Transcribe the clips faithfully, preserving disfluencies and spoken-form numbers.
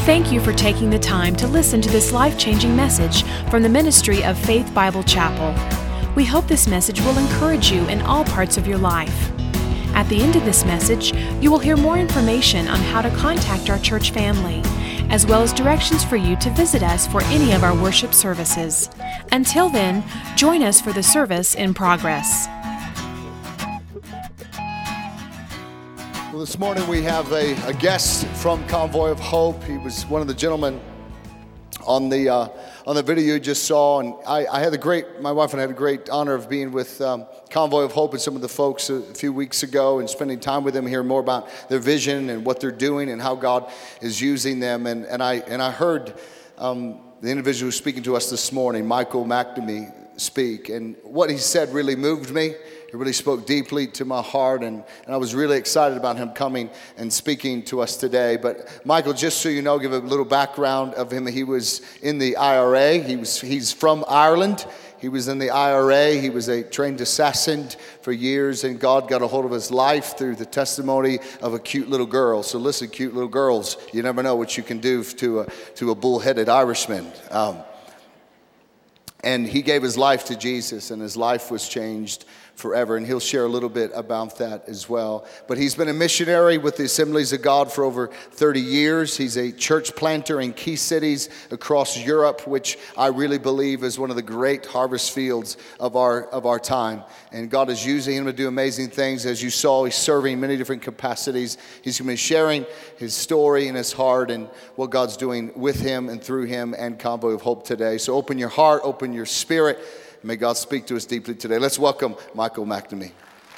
Thank you for taking the time to listen to this life-changing message from the ministry of Faith Bible Chapel. We hope this message will encourage you in all parts of your life. At the end of this message, you will hear more information on how to contact our church family, as well as directions for you to visit us for any of our worship services. Until then, join us for the service in progress. Well, this morning we have a, a guest from Convoy of Hope. He was one of the gentlemen on the uh, on the video you just saw, and I, I had the great, my wife and I had a great honor of being with um, Convoy of Hope and some of the folks a few weeks ago and spending time with them, hearing more about their vision and what they're doing and how God is using them. And, and I and I heard um, the individual who's speaking to us this morning, Michael McNamee, speak, and what he said really moved me. It really spoke deeply to my heart, and, and I was really excited about him coming and speaking to us today. But Michael, just so you know, give a little background of him. He was in the I R A. He was he's from Ireland. He was in the I R A. He was a trained assassin for years, and God got a hold of his life through the testimony of a cute little girl. So listen, cute little girls, you never know what you can do to a to a bull-headed Irishman. Um, and he gave his life to Jesus, and his life was changed forever, and he'll share a little bit about that as well. But he's been a missionary with the Assemblies of God for over thirty years. He's a church planter in key cities across Europe, which I really believe is one of the great harvest fields of our of our time. And God is using him to do amazing things. As you saw, he's serving in many different capacities. He's going to be sharing his story and his heart and what God's doing with him and through him and Convoy of Hope today. So open your heart, open your spirit. May God speak to us deeply today. Let's welcome Michael McNamee.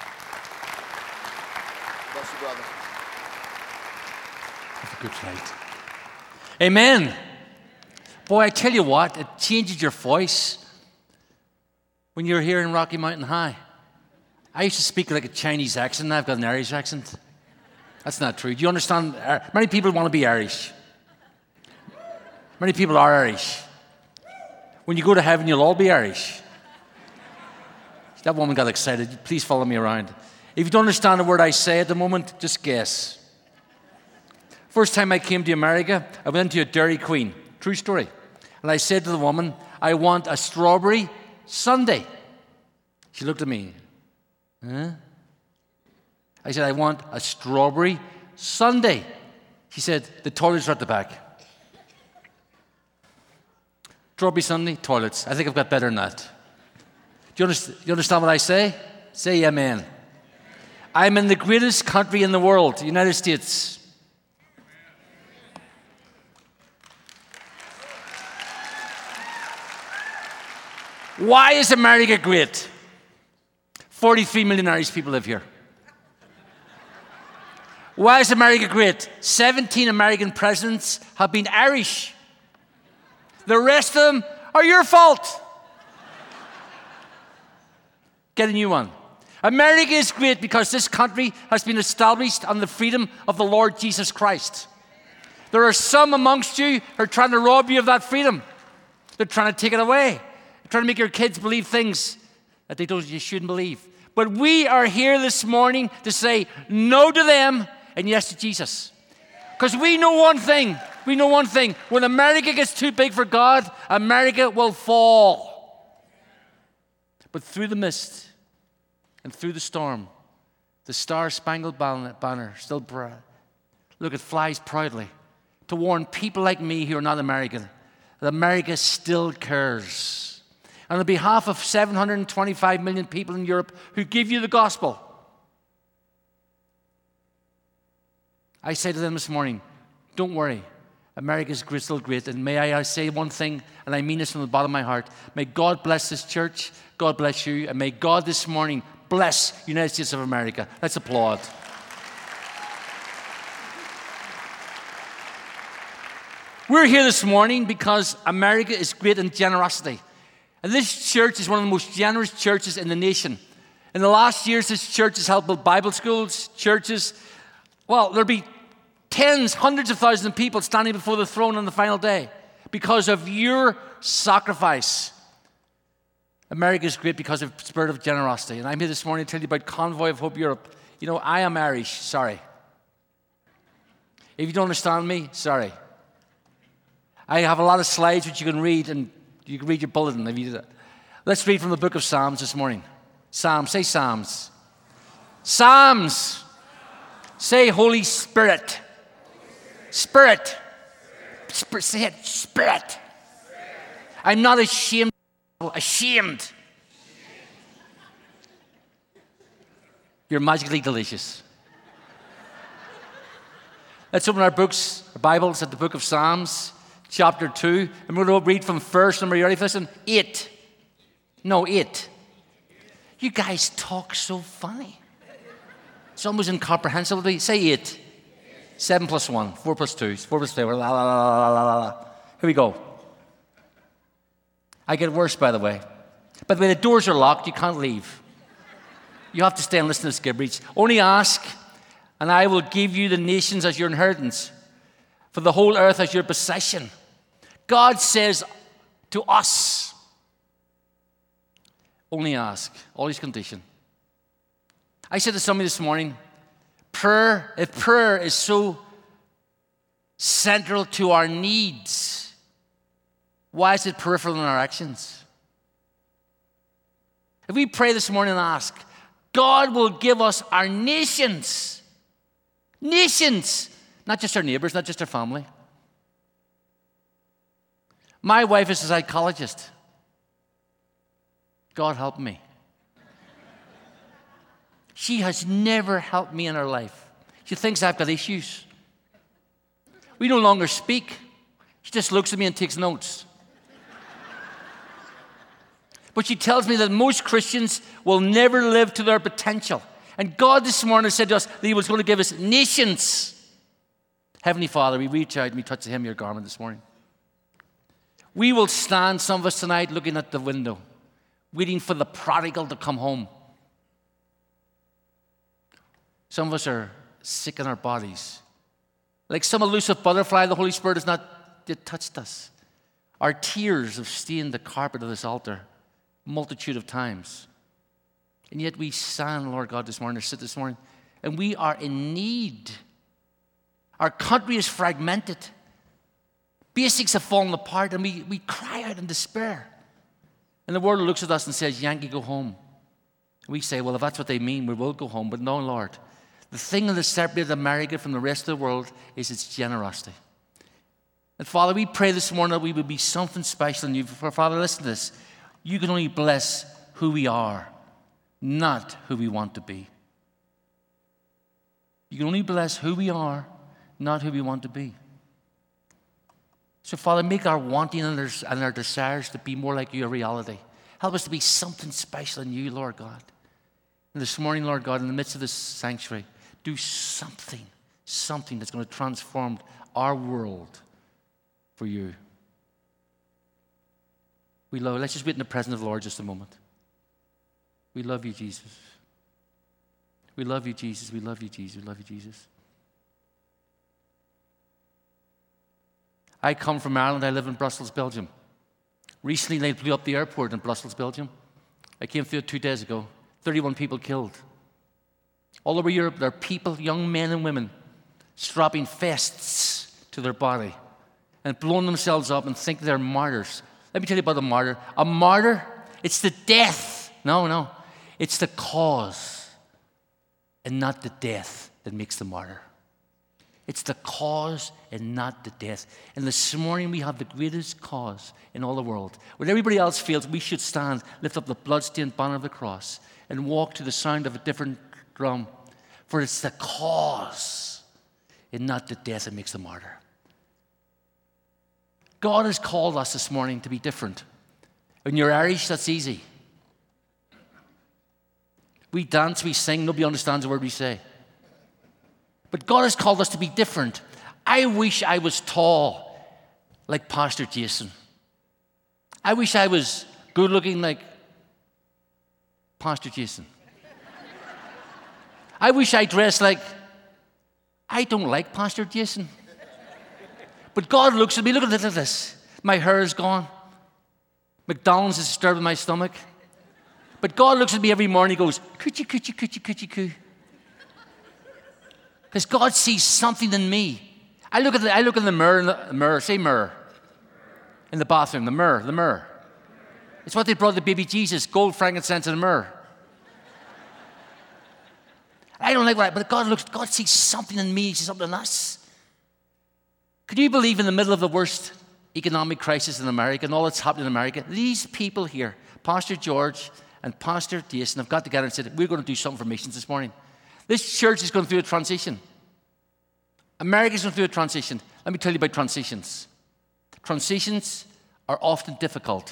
Bless you, brother. Have a good flight. Amen. Boy, I tell you what, it changes your voice when you're here in Rocky Mountain High. I used to speak like a Chinese accent. Now I've got an Irish accent. That's not true. Do you understand? Many people want to be Irish. Many people are Irish. When you go to heaven, you'll all be Irish. That woman got excited. Please follow me around. If you don't understand a word I say at the moment, just guess. First time I came to America, I went to a Dairy Queen. True story. And I said to the woman, I want a strawberry sundae. She looked at me. Huh? I said, I want a strawberry sundae. She said, the toilets are at the back. Strawberry sundae, toilets. I think I've got better than that. Do you understand, you understand what I say? Say amen. I'm in the greatest country in the world, the United States. Why is America great? forty-three million Irish people live here. Why is America great? seventeen American presidents have been Irish. The rest of them are your fault. Get a new one. America is great because this country has been established on the freedom of the Lord Jesus Christ. There are some amongst you who are trying to rob you of that freedom. They're trying to take it away. They're trying to make your kids believe things that they don't, you shouldn't believe. But we are here this morning to say no to them and yes to Jesus. Because we know one thing. We know one thing. When America gets too big for God, America will fall. But through the mist and through the storm, the Star-Spangled Banner still bright. Look, it flies proudly to warn people like me who are not American that America still cares. And on behalf of seven hundred twenty-five million people in Europe who give you the gospel, I say to them this morning, don't worry. America's still great. And may I say one thing, and I mean this from the bottom of my heart. May God bless this church. God bless you. And may God this morning bless the United States of America. Let's applaud. We're here this morning because America is great in generosity. And this church is one of the most generous churches in the nation. In the last years, this church has helped build Bible schools, churches. Well, there'll be tens, hundreds of thousands of people standing before the throne on the final day because of your sacrifice. America is great because of the spirit of generosity. And I'm here this morning to tell you about Convoy of Hope Europe. You know, I am Irish, sorry. If you don't understand me, sorry. I have a lot of slides which you can read, and you can read your bulletin if you do that. Let's read from the book of Psalms this morning. Psalms, say Psalms. Psalms. Say Holy Spirit. Spirit. Spirit. Say it, Spirit. I'm not ashamed. Ashamed. You're magically delicious. Let's open our books, our Bibles, at the book of Psalms, chapter two. And we're going to read from verse number, you ready for this one? Eight. No, eight. You guys talk so funny. It's almost incomprehensible. Say eight. Seven plus one. Four plus two. Four plus two. La, la, la, la, la, la. Here we go. I get worse, by the way. By the way, the doors are locked. You can't leave. You have to stay and listen to Skibbridge. Only ask, and I will give you the nations as your inheritance, for the whole earth as your possession. God says to us, only ask. All his condition. I said to somebody this morning, prayer, if prayer is so central to our needs, why is it peripheral in our actions? If we pray this morning and ask, God will give us our nations. Nations. Not just our neighbors, not just our family. My wife is a psychologist. God help me. She has never helped me in her life. She thinks I've got issues. We no longer speak. She just looks at me and takes notes. But she tells me that most Christians will never live to their potential. And God this morning said to us that he was going to give us nations. Heavenly Father, we reach out and we touch the hem of your garment this morning. We will stand, some of us tonight, looking at the window, waiting for the prodigal to come home. Some of us are sick in our bodies. Like some elusive butterfly, the Holy Spirit has not yet touched us. Our tears have stained the carpet of this altar multitude of times. And yet we stand, Lord God, this morning, or sit this morning, and we are in need. Our country is fragmented. Basics have fallen apart, and we, we cry out in despair. And the world looks at us and says, Yankee, go home. We say, well, if that's what they mean, we will go home. But no, Lord. The thing that has separated America from the rest of the world is its generosity. And Father, we pray this morning that we would be something special in you. For Father, listen to this. You can only bless who we are, not who we want to be. You can only bless who we are, not who we want to be. So, Father, make our wanting and our, and our desires to be more like you a reality. Help us to be something special in you, Lord God. And this morning, Lord God, in the midst of this sanctuary, do something, something that's going to transform our world for you. We love, let's just wait in the presence of the Lord just a moment. We love you, Jesus. We love you, Jesus. We love you, Jesus. We love you, Jesus. I come from Ireland. I live in Brussels, Belgium. Recently, they blew up the airport in Brussels, Belgium. I came through it two days ago. thirty-one people killed. All over Europe, there are people, young men and women, strapping vests to their body and blowing themselves up and think they're martyrs. Let me tell you about a martyr. A martyr, it's the death. No, no. It's the cause and not the death that makes the martyr. It's the cause and not the death. And this morning we have the greatest cause in all the world. When everybody else feels, we should stand, lift up the bloodstained banner of the cross, and walk to the sound of a different drum. For it's the cause and not the death that makes the martyr. God has called us this morning to be different. When you're Irish, that's easy. We dance, we sing, nobody understands a word we say. But God has called us to be different. I wish I was tall like Pastor Jason. I wish I was good looking like Pastor Jason. I wish I dressed like, I don't like Pastor Jason. But God looks at me, look at this. My hair is gone. McDonald's is disturbing my stomach. But God looks at me every morning and goes, coochie, coochie, coochie, coochie, coo. Because God sees something in me. I look at the, I look in the mirror, in the mirror, say mirror. In the bathroom, the myrrh, the myrrh. It's what they brought to baby Jesus, gold, frankincense, and myrrh. I don't like what I, but God looks, God sees something in me, He sees something in us. Could you believe in the middle of the worst economic crisis in America and all that's happening in America, these people here, Pastor George and Pastor Jason, have got together and said, we're going to do something for missions this morning. This church is going through a transition. America's going through a transition. Let me tell you about transitions. Transitions are often difficult.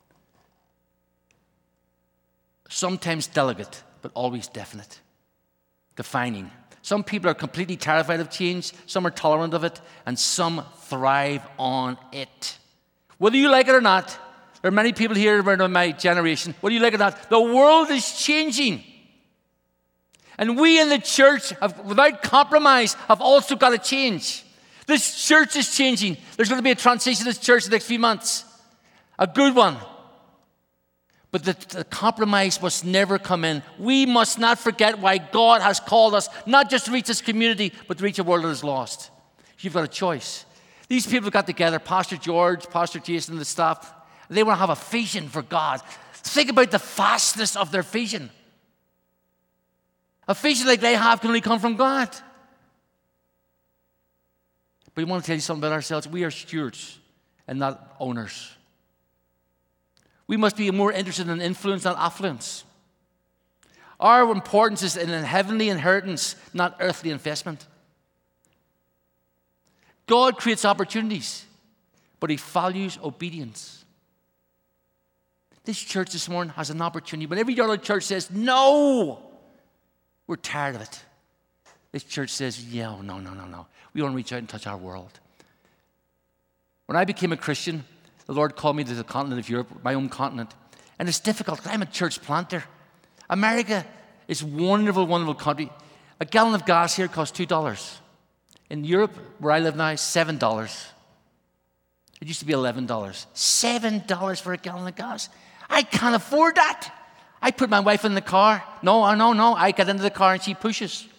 Sometimes delicate, but always definite. Defining. Some people are completely terrified of change, some are tolerant of it, and some thrive on it. Whether you like it or not, there are many people here around my generation, whether you like it or not, the world is changing. And we in the church, have, without compromise, have also got to change. This church is changing. There's going to be a transition in this church in the next few months. A good one. But the, the compromise must never come in. We must not forget why God has called us, not just to reach this community, but to reach a world that is lost. You've got a choice. These people got together, Pastor George, Pastor Jason, and the staff. They want to have a vision for God. Think about the vastness of their vision. A vision like they have can only come from God. But we want to tell you something about ourselves. We are stewards and not owners. We must be more interested in influence, not affluence. Our importance is in a heavenly inheritance, not earthly investment. God creates opportunities, but He values obedience. This church this morning has an opportunity. When every other church says, no, we're tired of it. This church says, yeah, oh, no, no, no, no. We want to reach out and touch our world. When I became a Christian, the Lord called me to the continent of Europe, my own continent. And it's difficult because I'm a church planter. America is a wonderful, wonderful country. A gallon of gas here costs two dollars. In Europe, where I live now, seven dollars. It used to be eleven dollars. seven dollars for a gallon of gas. I can't afford that. I put my wife in the car. No, no, no. I get into the car and she pushes.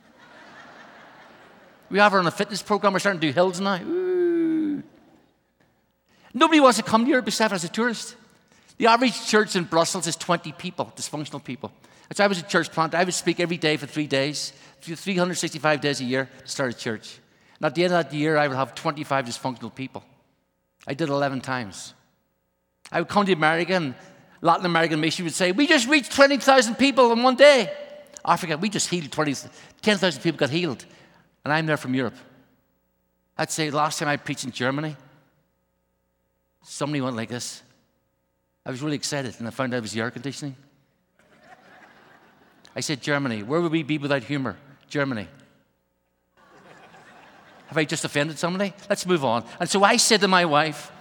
We have her on a fitness program. We're starting to do hills now. Ooh. Nobody wants to come to Europe except as a tourist. The average church in Brussels is twenty people, dysfunctional people. And so I was a church planter. I would speak every day for three days, three hundred sixty-five days a year to start a church. And at the end of that year, I would have twenty-five dysfunctional people. I did eleven times. I would come to America, and Latin American mission would say, we just reached twenty thousand people in one day. Africa, we just healed twenty, ten thousand people got healed. And I'm there from Europe. I'd say last time I preached in Germany, somebody went like this. I was really excited, and I found out it was the air conditioning. I said, Germany, where would we be without humor? Germany. Have I just offended somebody? Let's move on. And so I said to my wife,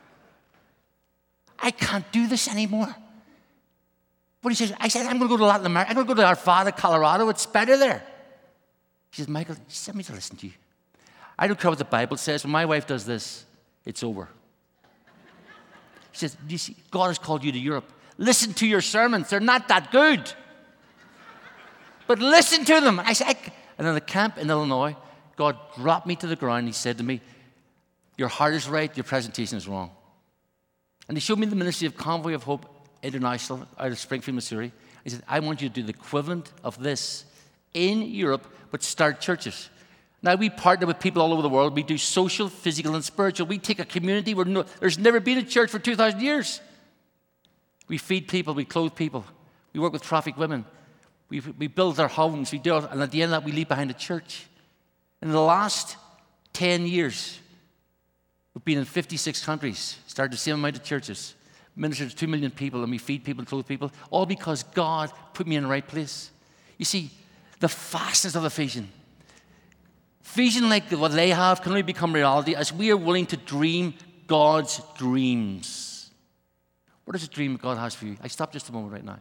I can't do this anymore. What he says, I said, I'm going to go to Latin America. I'm going to go to Arvada, Colorado. It's better there. She says, Michael, you sent me to listen to you. I don't care what the Bible says. When my wife does this, it's over. She says, you see, God has called you to Europe. Listen to your sermons. They're not that good. But listen to them. I said, and in the camp in Illinois, God dropped me to the ground. He said to me, your heart is right, your presentation is wrong. And he showed me the ministry of Convoy of Hope International out of Springfield, Missouri. He said, I want you to do the equivalent of this in Europe, but start churches. Now, we partner with people all over the world. We do social, physical, and spiritual. We take a community where no, there's never been a church for two thousand years. We feed people. We clothe people. We work with trafficked women. We, we build their homes. We do it, and at the end of that, we leave behind a church. In the last ten years, we've been in fifty-six countries, started the same amount of churches, ministered to two million people, and we feed people and clothe people, all because God put me in the right place. You see, the fastness of a vision. Vision like what they have can only become reality as we are willing to dream God's dreams. What is the dream God has for you? I stop just a moment right now.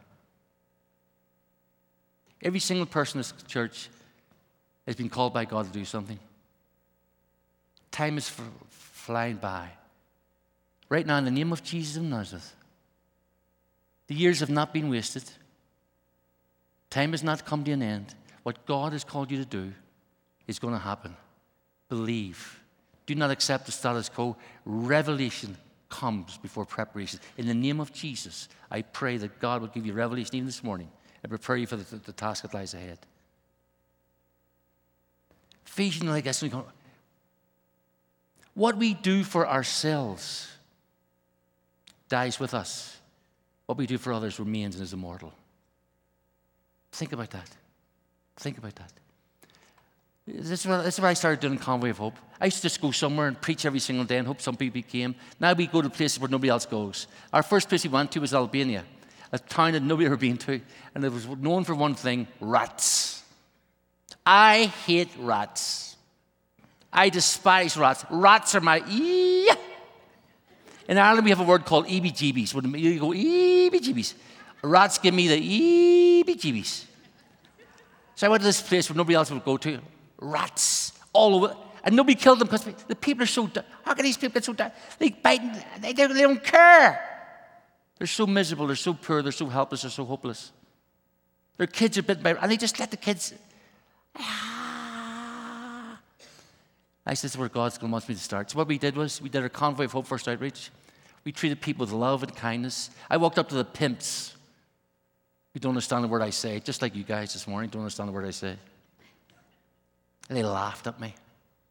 Every single person in this church has been called by God to do something. Time is f- flying by. Right now, in the name of Jesus of Nazareth, the years have not been wasted. Time has not come to an end. What God has called you to do is going to happen. Believe. Do not accept the status quo. Revelation comes before preparation. In the name of Jesus, I pray that God will give you revelation even this morning and prepare you for the, the task that lies ahead. Ephesians like this. What we do for ourselves dies with us. What we do for others remains and is immortal. Think about that. Think about that. This is, what, this is what I started doing in Convoy of Hope. I used to just go somewhere and preach every single day and hope some people came. Now we go to places where nobody else goes. Our first place we went to was Albania, a town that nobody had ever been to, and it was known for one thing: rats. I hate rats. I despise rats. Rats are my ee. In Ireland, we have a word called E B G Bs. When you go E B G Bs, rats give me the E B G Bs. So I went to this place where nobody else would go to. Rats all over, and nobody killed them because the people are so. How can these people get so? They bite. They, they don't care. They're so miserable. They're so poor. They're so helpless. They're so hopeless. Their kids are bitten by, and they just let the kids. I said, this is where God's going to want me to start. So what we did was, we did our Convoy of Hope First Outreach. We treated people with love and kindness. I walked up to the pimps who don't understand the word I say, just like you guys this morning don't understand the word I say. And they laughed at me.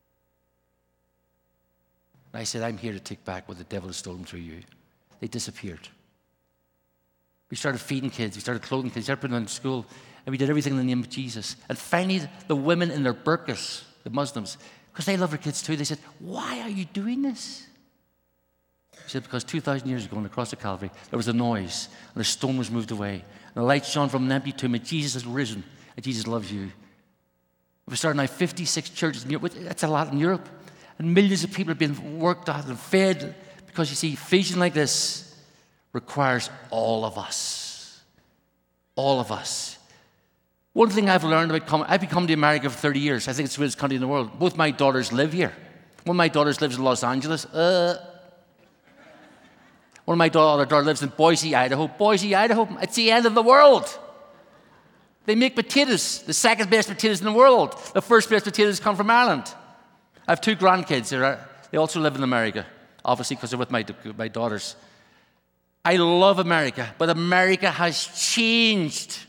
And I said, I'm here to take back what the devil has stolen through you. They disappeared. We started feeding kids. We started clothing kids. We started putting them in school. And we did everything in the name of Jesus. And finally, the women in their burqas, the Muslims, because they love their kids too, they said, why are you doing this? He said, because two thousand years ago on the cross of Calvary, there was a noise, and the stone was moved away, and the light shone from an empty tomb, and Jesus has risen, and Jesus loves you. We started now fifty-six churches in Europe. That's a lot in Europe. And millions of people are being worked out and fed, because you see, vision like this requires all of us. All of us. One thing I've learned about coming, I've been coming to America for thirty years. I think it's the greatest country in the world. Both my daughters live here. One of my daughters lives in Los Angeles. Uh, one of my daughter, daughter lives in Boise, Idaho. Boise, Idaho, it's the end of the world. They make potatoes, the second best potatoes in the world. The first best potatoes come from Ireland. I have two grandkids. They're, they also live in America, obviously because they're with my, my daughters. I love America, but America has changed.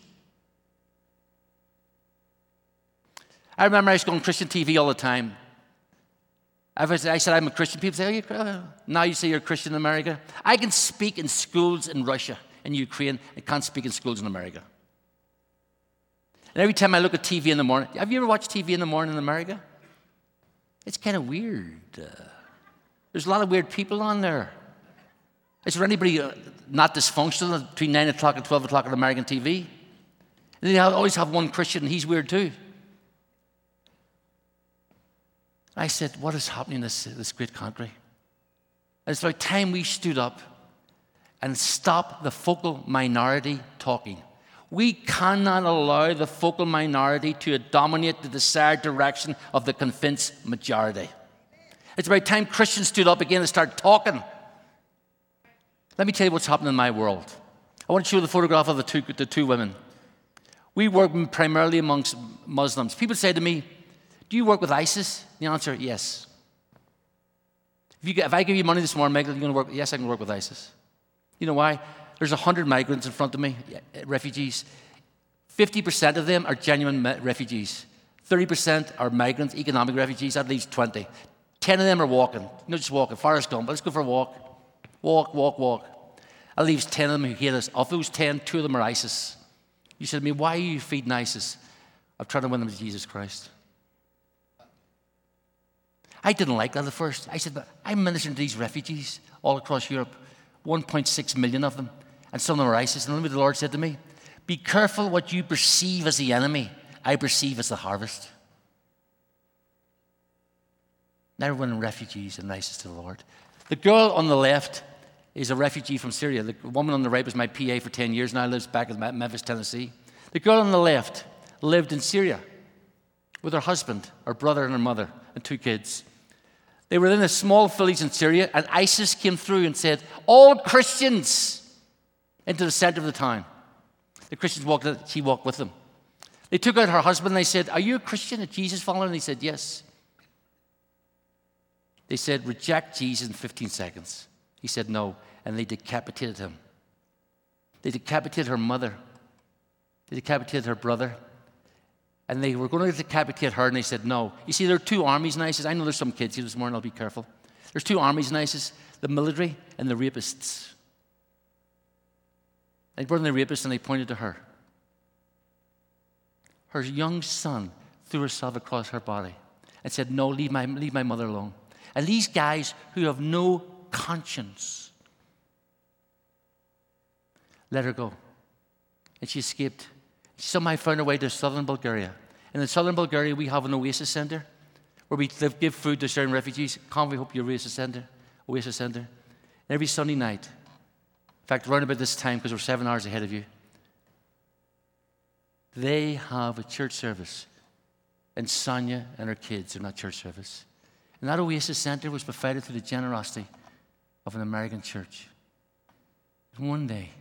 I remember I used to go on Christian T V all the time. I said, I'm a Christian. People say, oh, you, uh, now you say you're a Christian in America. I can speak in schools in Russia and Ukraine. I can't speak in schools in America. And every time I look at T V in the morning, have you ever watched T V in the morning in America? It's kind of weird. Uh, there's a lot of weird people on there. Is there anybody uh, not dysfunctional between nine o'clock and twelve o'clock on American T V? And they always have one Christian, and he's weird too. I said, what is happening in this, this great country? And it's about time we stood up and stopped the focal minority talking. We cannot allow the focal minority to dominate the desired direction of the convinced majority. It's about time Christians stood up again and started talking. Let me tell you what's happening in my world. I want to show you the photograph of the two, the two women. We work primarily amongst Muslims. People say to me, do you work with ISIS? The answer, yes. If, you, if I give you money this morning, Michael, you're going to work? Yes, I can work with ISIS. You know why? There's one hundred migrants in front of me, refugees. fifty percent of them are genuine refugees. thirty percent are migrants, economic refugees, at least twenty. ten of them are walking. Not just walking, Forrest Gump, let's go for a walk. Walk, walk, walk. That leaves ten of them who hate us. Of those ten, two of them are ISIS. You said to me, why are you feeding ISIS? I'm trying to win them to Jesus Christ. I didn't like that at first. I said, but I'm ministering to these refugees all across Europe, one point six million of them, and some of them are ISIS. And the Lord said to me, be careful what you perceive as the enemy, I perceive as the harvest. Now we're winning refugees and ISIS to the Lord. The girl on the left is a refugee from Syria. The woman on the right was my P A for ten years, now lives back in Memphis, Tennessee. The girl on the left lived in Syria with her husband, her brother and her mother, and two kids. They were in a small village in Syria, and ISIS came through and said, all Christians into the center of the town. The Christians walked, she walked with them. They took out her husband and they said, are you a Christian, a Jesus follower? And he said, yes. They said, reject Jesus in fifteen seconds. He said no, and they decapitated him. They decapitated her mother. They decapitated her brother. And they were going to decapitate her, and they said no. You see, there are two armies, and I said, I know there's some kids here this morning, I'll be careful. There's two armies, and I says, the military and the rapists. They brought in the rapist, and they pointed to her. Her young son threw herself across her body and said, no, leave my, leave my mother alone. And these guys who have no conscience let her go. And she escaped. She somehow found her way to southern Bulgaria. And in southern Bulgaria, we have an oasis center where we live, give food to certain refugees. Convoy Hope Oasis Center. Oasis Center. And every Sunday night, in fact, around about this time, because we're seven hours ahead of you, they have a church service. And Sonia and her kids are in that church service. And that Oasis Center was provided through the generosity of an American church. And one day,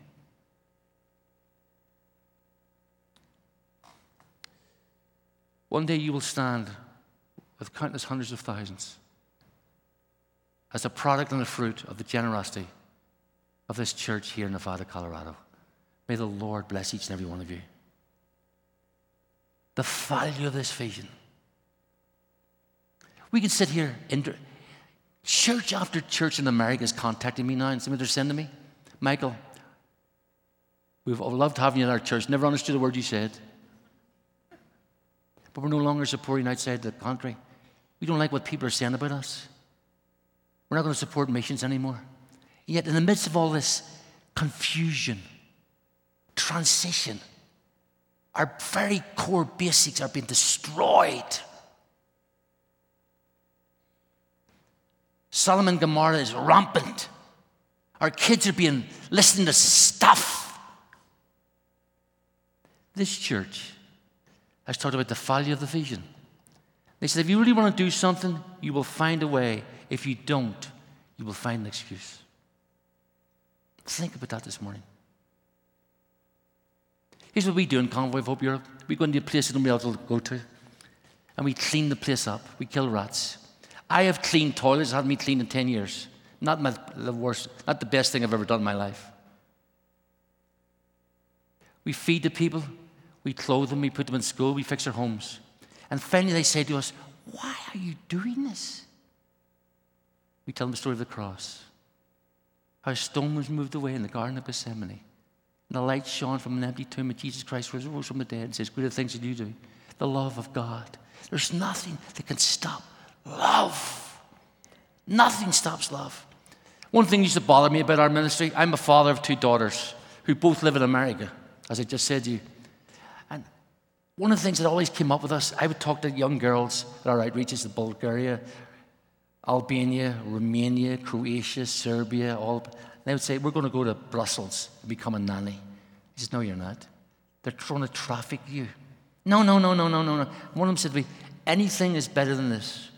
one day you will stand with countless hundreds of thousands as a product and a fruit of the generosity of this church here in Nevada, Colorado. May the Lord bless each and every one of you. The value of this vision. We can sit here, and church after church in America is contacting me now and saying, they're sending me, Michael, we've loved having you in our church. Never understood a word you said. But we're no longer supporting outside the country. We don't like what people are saying about us. We're not going to support missions anymore. Yet in the midst of all this confusion, transition, our very core basics are being destroyed. Sodom and Gomorrah is rampant. Our kids are being listening to stuff. This church has talked about the value of the vision. They said, if you really want to do something, you will find a way. If you don't, you will find an excuse. Think about that this morning. Here's what we do in Convoy of Hope Europe. We go into a place that nobody else will go to, and we clean the place up. We kill rats. I have cleaned toilets. I haven't been cleaned in ten years. Not my, the worst, not the best thing I've ever done in my life. We feed the people. We clothe them. We put them in school. We fix their homes. And finally they say to us, why are you doing this? We tell them the story of the cross. How a stone was moved away in the Garden of Gethsemane. And the light shone from an empty tomb, and Jesus Christ rose from the dead and says, greater things than you do. The love of God. There's nothing that can stop love. Nothing stops love. One thing used to bother me about our ministry, I'm a father of two daughters who both live in America, as I just said to you. And one of the things that always came up with us, I would talk to young girls at our outreaches in Bulgaria, Albania, Romania, Croatia, Serbia, all. They would say, we're going to go to Brussels and become a nanny. He says, no, you're not. They're trying to traffic you. No, no, no, no, no, no, no. One of them said to me, anything is better than this.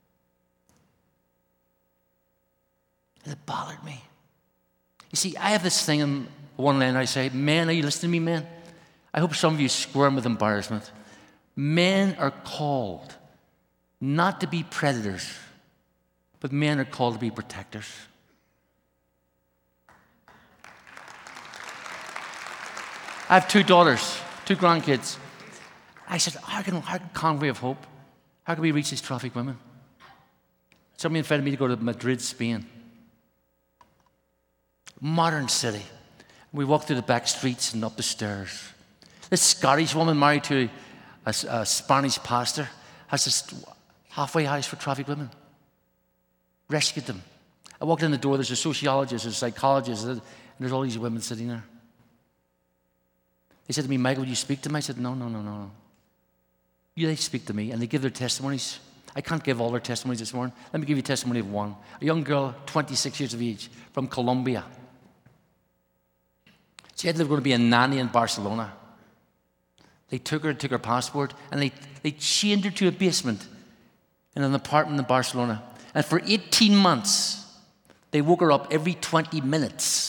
And it bothered me. You see, I have this thing in one line. I say, men, are you listening to me, men? I hope some of you squirm with embarrassment. Men are called not to be predators, but men are called to be protectors. I have two daughters, two grandkids. I said, how can, how can Convoy of Hope, how can we reach these trafficked women? Somebody invited me to go to Madrid, Spain. Modern city. We walked through the back streets and up the stairs. This Scottish woman married to a, a Spanish pastor has this halfway house for trafficked women. Rescued them. I walked in the door, there's a sociologist, there's a psychologist, and there's all these women sitting there. They said to me, Michael, would you speak to them? I said, no, no, no, no, no. You, they speak to me, and they give their testimonies. I can't give all their testimonies this morning. Let me give you a testimony of one. A young girl, twenty-six years of age, from Colombia. She had they were going to be a nanny in Barcelona. They took her and took her passport, and they, they chained her to a basement in an apartment in Barcelona. And for eighteen months, they woke her up every twenty minutes.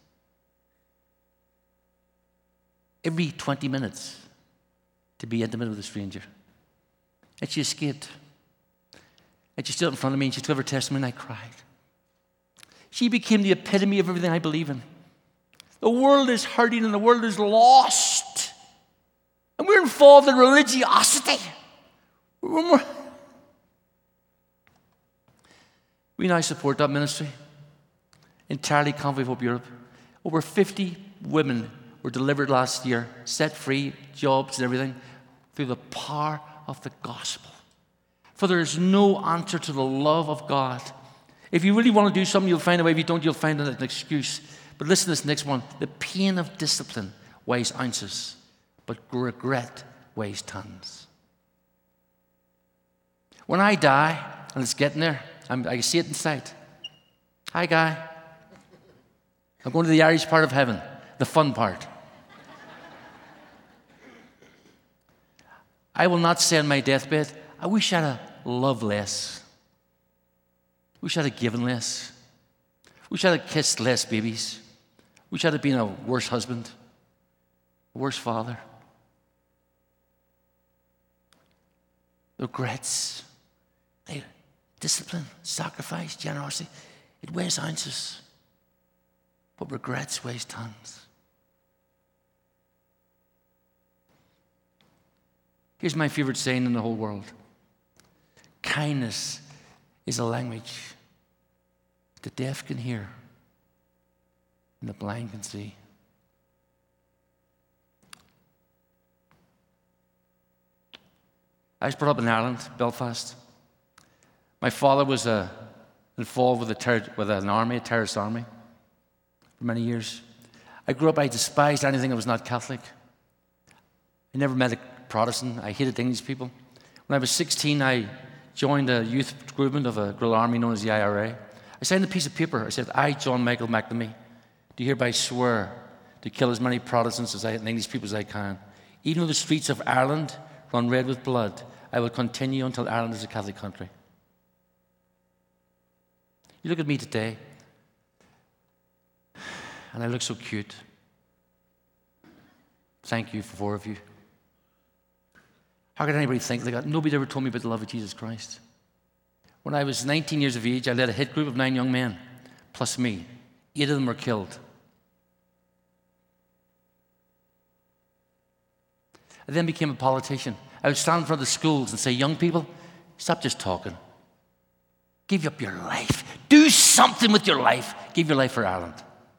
Every twenty minutes to be intimate with a stranger. And she escaped. And she stood in front of me and she took her testimony and I cried. She became the epitome of everything I believe in. The world is hurting and the world is lost. And we're involved in religiosity. We're more... We now support that ministry. Entirely Convoy of Hope Europe. Over fifty women were delivered last year, set free, jobs and everything, through the power of the gospel. For there is no answer to the love of God. If you really want to do something, you'll find a way. If you don't, you'll find an excuse. But listen to this next one. The pain of discipline weighs ounces, but regret weighs tons. When I die, and it's getting there, I'm, I see it in sight. Hi, guy. I'm going to the Irish part of heaven, the fun part. I will not say on my deathbed, I wish I'd have loved less. Wish I'd have given less. Wish I'd have kissed less babies. Wish I'd have been a worse husband, a worse father. Regrets, they, discipline, sacrifice, generosity, it weighs ounces. But regrets weighs tons. Here's my favorite saying in the whole world. Kindness is a language the deaf can hear and the blind can see. I was brought up in Ireland, Belfast. My father was uh, involved with, a ter- with an army, a terrorist army, for many years. I grew up, I despised anything that was not Catholic. I never met a Protestant. I hated English people. When I was sixteen, I joined a youth groupment of a guerrilla army known as the I R A. I signed a piece of paper. I said, I, John Michael McNamee, do hereby swear to kill as many Protestants as I, and English people as I can. Even though the streets of Ireland run red with blood, I will continue until Ireland is a Catholic country. You look at me today, and I look so cute. Thank you for four of you. How could anybody think like that? Nobody ever told me about the love of Jesus Christ. When I was nineteen years of age, I led a hit group of nine young men, plus me. Eight of them were killed. I then became a politician. I would stand in front of the schools and say, young people, stop just talking. Give up your life. Do something with your life. Give your life for Ireland.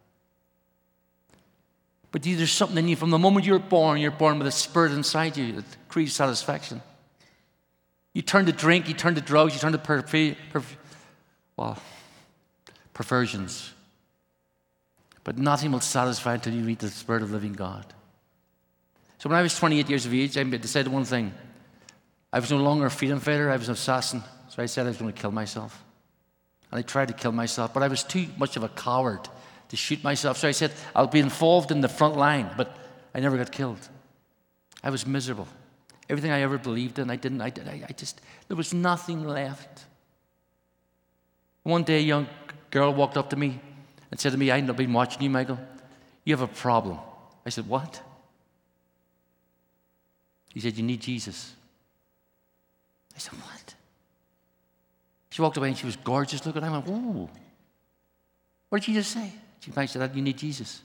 But there's something in you from the moment you're born, you're born with a spirit inside you that creates satisfaction. You turn to drink, you turn to drugs, you turn to per- per- well, perversions. But nothing will satisfy until you meet the Spirit of the living God. So when I was twenty-eight years of age, I decided one thing. I was no longer a freedom fighter, I was an assassin. So I said I was going to kill myself. And I tried to kill myself, but I was too much of a coward to shoot myself. So I said, I'll be involved in the front line, but I never got killed. I was miserable. Everything I ever believed in, I didn't, I, I, I just, there was nothing left. One day a young girl walked up to me and said to me, I've been watching you, Michael. You have a problem. I said, what? He said, you need Jesus. I said, what? She walked away and she was gorgeous looking. I went, ooh. What did you just say? She said, you need Jesus.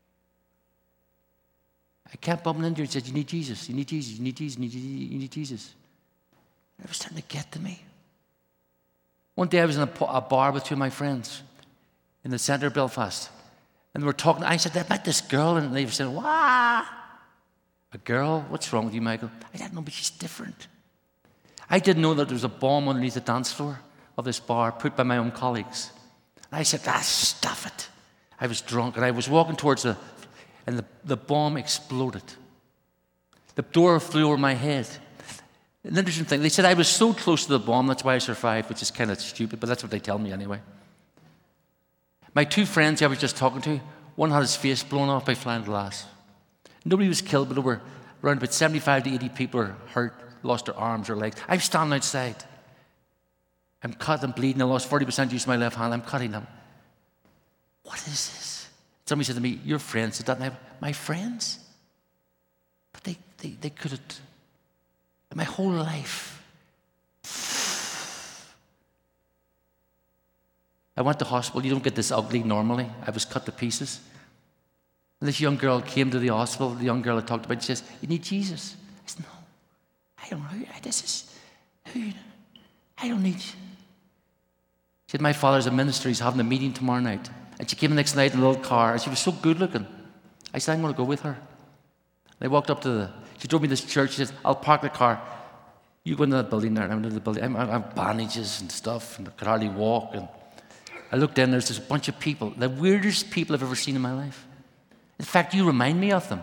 I kept bumping into her and said, you need Jesus, you need Jesus, you need Jesus, you need Jesus, you need Jesus. And it was starting to get to me. One day I was in a, a bar with two of my friends in the centre of Belfast. And they were talking. I said, I met this girl. And they said, wow. A girl? What's wrong with you, Michael? I said, no, but she's different. I didn't know that there was a bomb underneath the dance floor of this bar put by my own colleagues. And I said, ah, stuff it. I was drunk and I was walking towards the, and the, the bomb exploded. The door flew over my head. An interesting thing, they said I was so close to the bomb, that's why I survived, which is kind of stupid, but that's what they tell me anyway. My two friends I was just talking to, one had his face blown off by flying glass. Nobody was killed, but over around about seventy-five to eighty people were hurt, lost their arms or legs. I'm standing outside. I'm cut, I'm bleeding, I lost forty percent use of my left hand, I'm cutting them. What is this? Somebody said to me, your friends did that. And I went, my friends? But they, they, they couldn't. My whole life. I went to hospital. You don't get this ugly normally. I was cut to pieces. And this young girl came to the hospital. The young girl I talked about, she says, you need Jesus. I said, no, I don't know. This is, who, I don't need you. She said, my father's a minister. He's having a meeting tomorrow night. And she came the next night in a little car, and she was so good looking. I said, I'm going to go with her. And I walked up to the, she drove me to this church. She said, I'll park the car. You go into that building there. And I went into the building. I have bandages and stuff, and I could hardly walk. And I looked in, there's this bunch of people, the weirdest people I've ever seen in my life. In fact, you remind me of them.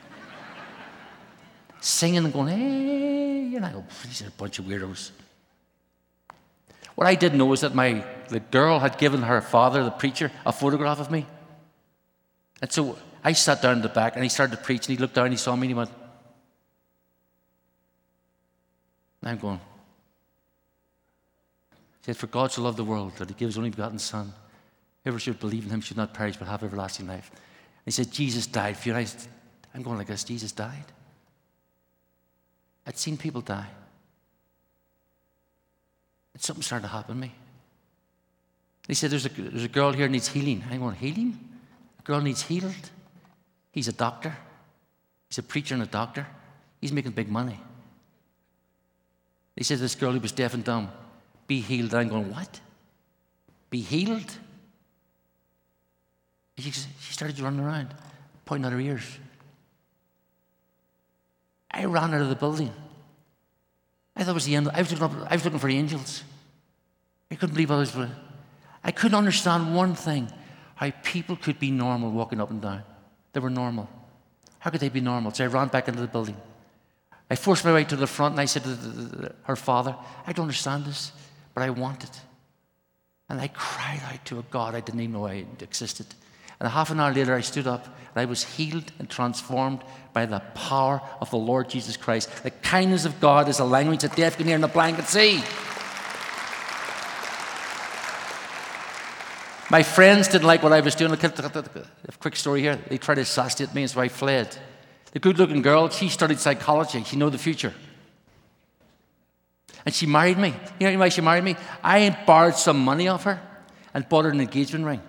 Singing and going, hey, and I go, these are a bunch of weirdos. What I didn't know is that my the girl had given her father, the preacher, a photograph of me. And so I sat down in the back, and he started to preach, and he looked down, and he saw me, and he went, and I'm going, he said, for God so loved the world that he gave his only begotten Son. Whoever should believe in him should not perish but have everlasting life. And he said, Jesus died for you. And I said, I'm going like this, Jesus died. I'd seen people die. And something started to happen to me. He said, there's a, there's a girl here who needs healing. I'm going, healing? A girl needs healed? He's a doctor. He's a preacher and a doctor. He's making big money. He said, this girl who was deaf and dumb, be healed. And I'm going, what? Be healed? She, she started to run around, pointing at her ears. I ran out of the building. I thought it was the end. I was looking, up, I was looking for angels. I couldn't believe others were. I couldn't understand one thing, how people could be normal walking up and down. They were normal. How could they be normal? So I ran back into the building. I forced my way to the front, and I said to the, the, the, her father, I don't understand this, but I want it. And I cried out to a God I didn't even know I existed. And half an hour later, I stood up, and I was healed and transformed by the power of the Lord Jesus Christ. The kindness of God is a language that deaf can hear and the blind can see. My friends didn't like what I was doing. A quick story here. They tried to assassinate me, and so I fled. The good-looking girl, she studied psychology. She knew the future. And she married me. You know why she married me? I borrowed some money off her and bought her an engagement ring.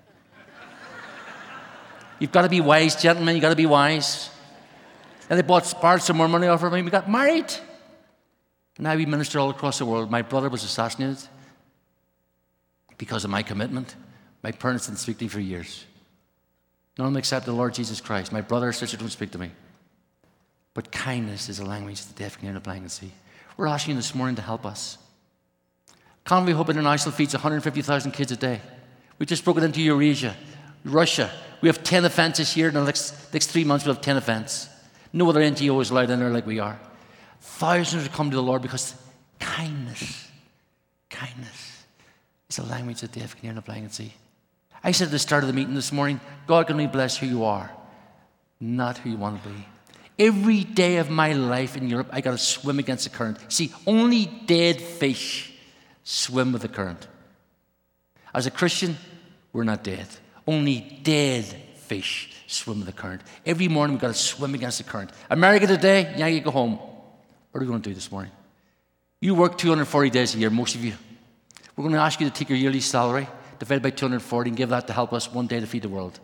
You've got to be wise, gentlemen. You've got to be wise. And they bought, borrowed some more money off her and we got married. And now we minister all across the world. My brother was assassinated because of my commitment. My parents didn't speak to me for years. None of them except the Lord Jesus Christ. My brother or sister don't speak to me. But kindness is a language the deaf can hear and the blind can see. We're asking you this morning to help us. Convoy Hope International feeds one hundred fifty thousand kids a day. We just broke it into Eurasia, Russia. We have ten events this year. In the next, next three months, we'll have ten events. No other N G O is allowed in there like we are. Thousands have come to the Lord because kindness, kindness is a language that the deaf can hear and the blind can see. I said at the start of the meeting this morning, God can only bless who you are, not who you want to be. Every day of my life in Europe, I got to swim against the current. See, only dead fish swim with the current. As a Christian, we're not dead. Only dead fish swim with the current. Every morning, we've got to swim against the current. America today, yeah, you go home. What are we going to do this morning? You work two hundred forty days a year, most of you. We're going to ask you to take your yearly salary, divide by two hundred forty, and give that to help us one day to feed the world.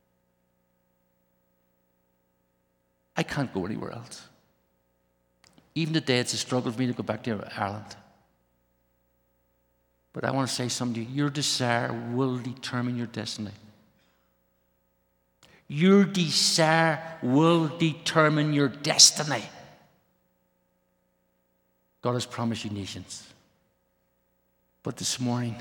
I can't go anywhere else. Even today, it's a struggle for me to go back to Ireland. But I want to say something to you. Your desire will determine your destiny. Your desire will determine your destiny. God has promised you nations. But this morning,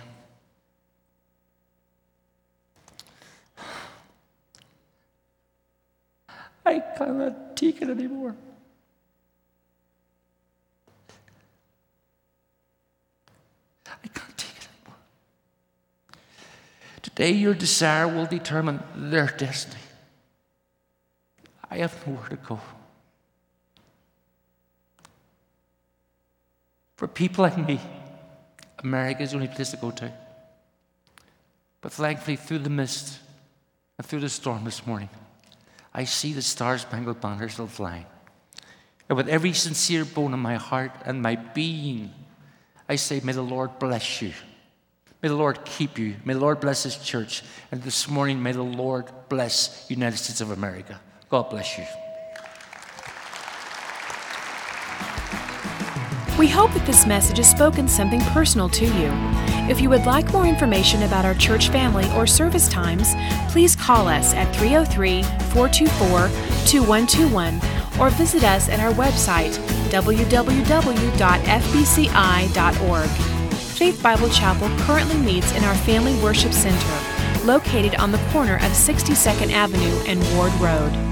I cannot take it anymore. I can't take it anymore. Today, your desire will determine their destiny. I have nowhere to go. For people like me, America is the only place to go to. But thankfully, through the mist and through the storm this morning, I see the star-spangled banner still flying. And with every sincere bone in my heart and my being, I say, may the Lord bless you. May the Lord keep you. May the Lord bless His church. And this morning, may the Lord bless the United States of America. God bless you. We hope that this message has spoken something personal to you. If you would like more information about our church family or service times, please call us at three oh three, four two four, two one two one or visit us at our website, w w w dot f b c i dot org. Faith Bible Chapel currently meets in our Family Worship Center, located on the corner of sixty-second Avenue and Ward Road.